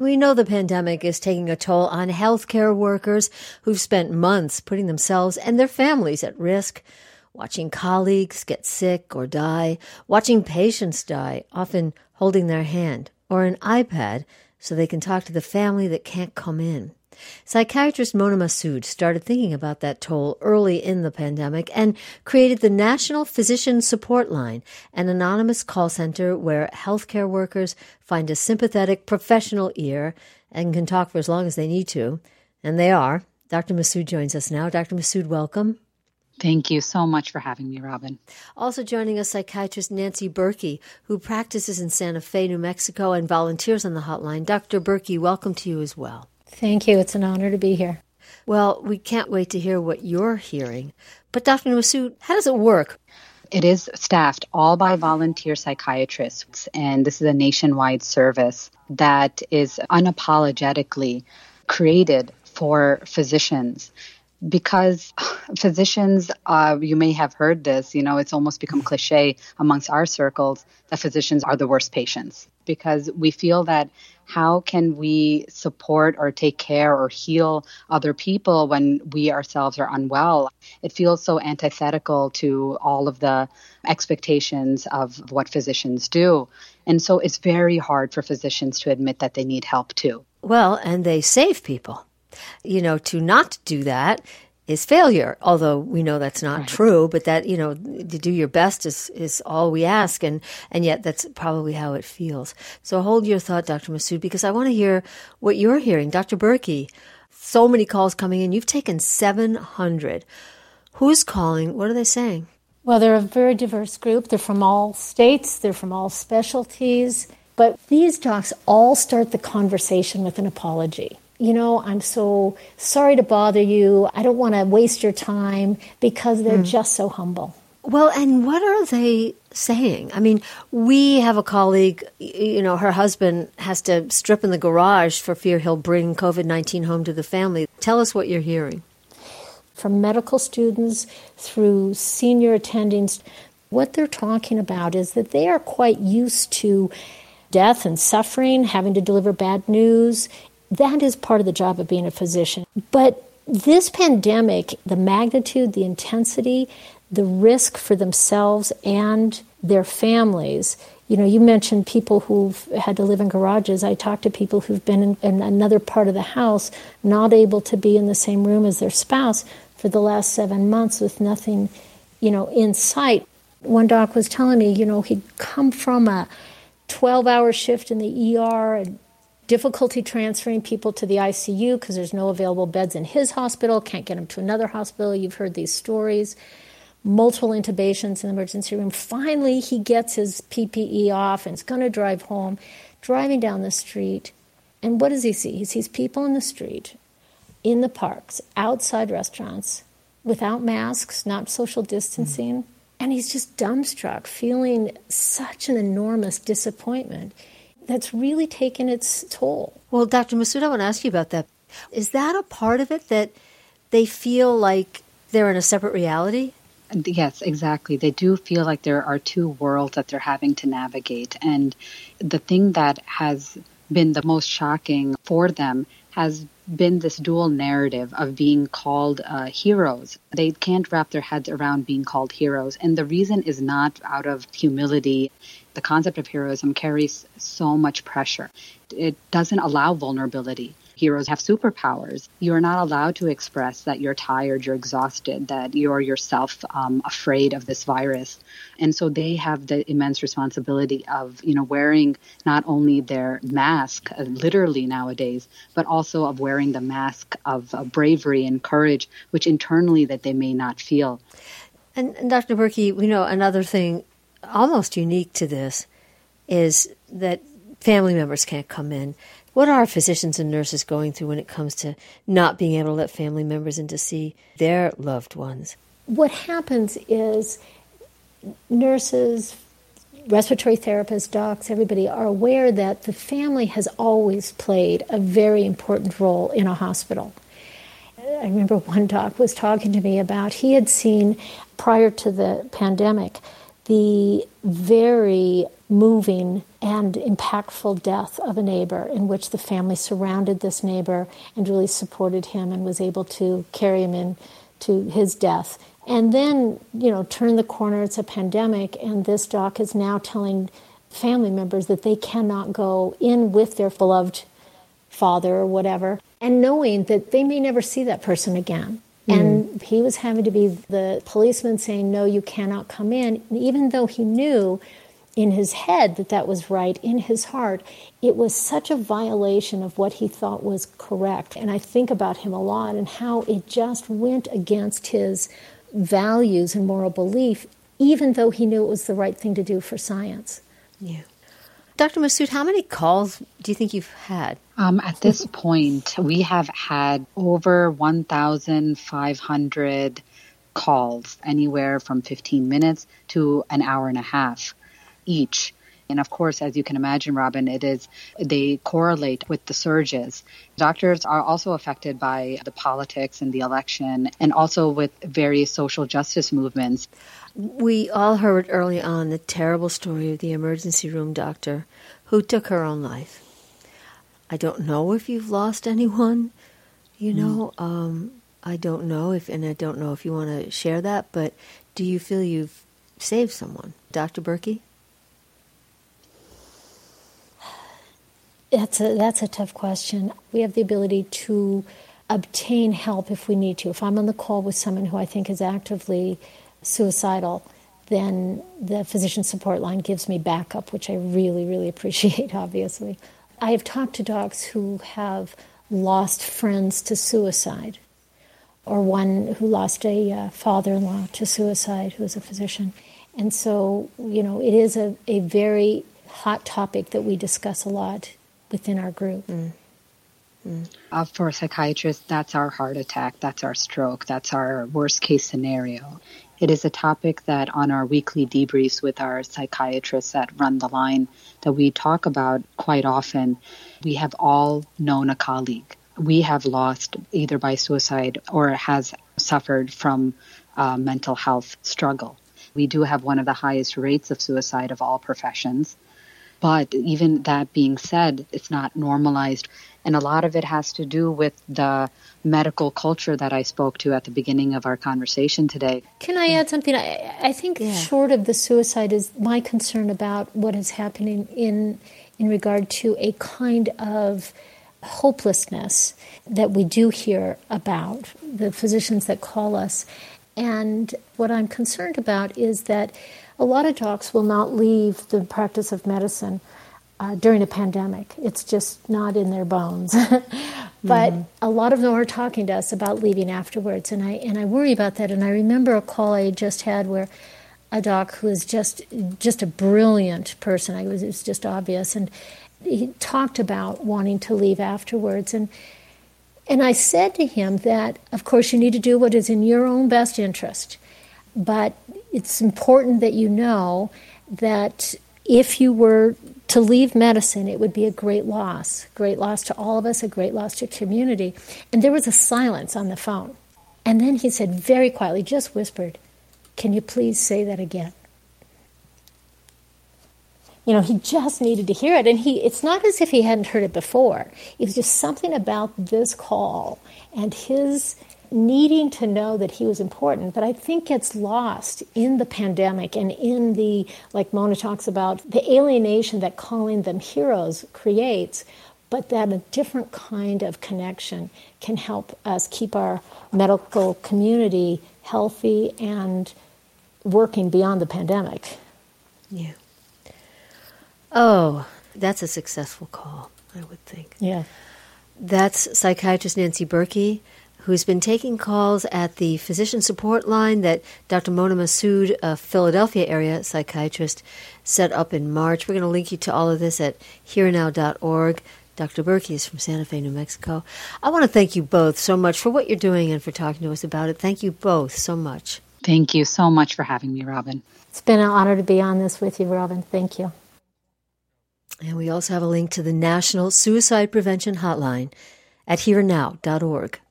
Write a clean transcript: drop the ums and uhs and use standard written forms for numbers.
We know the pandemic is taking a toll on healthcare workers who've spent months putting themselves and their families at risk, watching colleagues get sick or die, watching patients die, often holding their hand or an iPad so they can talk to the family that can't come in. Psychiatrist Mona Massoud started thinking about that toll early in the pandemic and created the National Physician Support Line, an anonymous call center where healthcare workers find a sympathetic professional ear and can talk for as long as they need to. And they are. Dr. Massoud joins us now. Dr. Massoud, welcome. Thank you so much for having me, Robin. Also joining us, psychiatrist Nancy Berkey, who practices in Santa Fe, New Mexico, and volunteers on the hotline. Dr. Berkey, welcome to you as well. Thank you. It's an honor to be here. Well, we can't wait to hear what you're hearing. But Dr. Massoud, how does it work? It is staffed all by volunteer psychiatrists, and this is a nationwide service that is unapologetically created for physicians. Because physicians, you may have heard this, it's almost become cliche amongst our circles that physicians are the worst patients. Because we feel that how can we support or take care or heal other people when we ourselves are unwell? It feels so antithetical to all of the expectations of what physicians do. And so it's very hard for physicians to admit that they need help too. Well, and they save people. To not do that is failure, although we know that's not right. True, but that, to do your best is all we ask, and yet that's probably how it feels. So hold your thought, Dr. Massoud, because I want to hear what you're hearing. Dr. Berkey, so many calls coming in. You've taken 700. Who's calling? What are they saying? Well, they're a very diverse group. They're from all states. They're from all specialties. But these docs all start the conversation with an apology. I'm so sorry to bother you. I don't want to waste your time, because they're just so humble. Well, and what are they saying? I mean, we have a colleague, her husband has to strip in the garage for fear he'll bring COVID-19 home to the family. Tell us what you're hearing. From medical students through senior attendings, what they're talking about is that they are quite used to death and suffering, having to deliver bad news. That is part of the job of being a physician. But this pandemic, the magnitude, the intensity, the risk for themselves and their families. You mentioned people who've had to live in garages. I talked to people who've been in another part of the house, not able to be in the same room as their spouse for the last 7 months with nothing, in sight. One doc was telling me, he'd come from a 12-hour shift in the ER and difficulty transferring people to the ICU because there's no available beds in his hospital, can't get them to another hospital. You've heard these stories. Multiple intubations in the emergency room. Finally, he gets his PPE off and is going to drive home, driving down the street. And what does he see? He sees people in the street, in the parks, outside restaurants, without masks, not social distancing. And he's just dumbstruck, feeling such an enormous disappointment that's really taken its toll. Well, Dr. Massoud, I want to ask you about that. Is that a part of it, that they feel like they're in a separate reality? Yes, exactly. They do feel like there are two worlds that they're having to navigate. And the thing that has been the most shocking for them has been this dual narrative of being called heroes. They can't wrap their heads around being called heroes. And the reason is not out of humility. The concept of heroism carries so much pressure. It doesn't allow vulnerability. Heroes have superpowers. You're not allowed to express that you're tired, you're exhausted, that you're yourself afraid of this virus. And so they have the immense responsibility of, wearing not only their mask, literally nowadays, but also of wearing the mask of bravery and courage, which internally that they may not feel. And Dr. Berkey, we know another thing almost unique to this is that family members can't come in. What are physicians and nurses going through when it comes to not being able to let family members in to see their loved ones? What happens is nurses, respiratory therapists, docs, everybody are aware that the family has always played a very important role in a hospital. I remember one doc was talking to me about, he had seen, prior to the pandemic, the very moving and impactful death of a neighbor in which the family surrounded this neighbor and really supported him and was able to carry him into his death. And then, turn the corner, it's a pandemic, and this doc is now telling family members that they cannot go in with their beloved father or whatever, and knowing that they may never see that person again. And he was having to be the policeman saying, no, you cannot come in. And even though he knew in his head that was right, in his heart, it was such a violation of what he thought was correct. And I think about him a lot and how it just went against his values and moral belief, even though he knew it was the right thing to do for science. Yeah. Dr. Massoud, how many calls do you think you've had? At this point, we have had over 1,500 calls, anywhere from 15 minutes to an hour and a half each. And of course, as you can imagine, Robin, they correlate with the surges. Doctors are also affected by the politics and the election, and also with various social justice movements. We all heard early on the terrible story of the emergency room doctor who took her own life. I don't know if you've lost anyone, I don't know if you want to share that, but do you feel you've saved someone? Dr. Berkey? That's a tough question. We have the ability to obtain help if we need to. If I'm on the call with someone who I think is actively suicidal, then the physician support line gives me backup, which I really, really appreciate, obviously. I have talked to docs who have lost friends to suicide, or one who lost a father-in-law to suicide who is a physician. And so, it is a very hot topic that we discuss a lot within our group. For psychiatrists, that's our heart attack, that's our stroke, that's our worst case scenario. It is a topic that on our weekly debriefs with our psychiatrists that run the line that we talk about quite often. We have all known a colleague. We have lost either by suicide or has suffered from mental health struggle. We do have one of the highest rates of suicide of all professions. But even that being said, it's not normalized. And a lot of it has to do with the medical culture that I spoke to at the beginning of our conversation today. Can I add something? I think short of the suicide is my concern about what is happening in regard to a kind of hopelessness that we do hear about, the physicians that call us. And what I'm concerned about is that a lot of docs will not leave the practice of medicine during a pandemic. It's just not in their bones. But a lot of them are talking to us about leaving afterwards, and I worry about that. And I remember a call I just had where a doc who is just a brilliant person, it was just obvious, and he talked about wanting to leave afterwards. And I said to him that, of course, you need to do what is in your own best interest. But it's important that you know that if you were to leave medicine, it would be a great loss to all of us, a great loss to community. And there was a silence on the phone. And then he said very quietly, just whispered, "Can you please say that again?" He just needed to hear it. And it's not as if he hadn't heard it before. It was just something about this call and his needing to know that he was important, but I think gets lost in the pandemic and in the, like Mona talks about, the alienation that calling them heroes creates, but that a different kind of connection can help us keep our medical community healthy and working beyond the pandemic. Yeah. Oh, that's a successful call, I would think. Yeah. That's psychiatrist Nancy Berkey, who's been taking calls at the physician support line that Dr. Mona Massoud, a Philadelphia area psychiatrist, set up in March. We're going to link you to all of this at herenow.org. Dr. Berkey is from Santa Fe, New Mexico. I want to thank you both so much for what you're doing and for talking to us about it. Thank you both so much. Thank you so much for having me, Robin. It's been an honor to be on this with you, Robin. Thank you. And we also have a link to the National Suicide Prevention Hotline at herenow.org.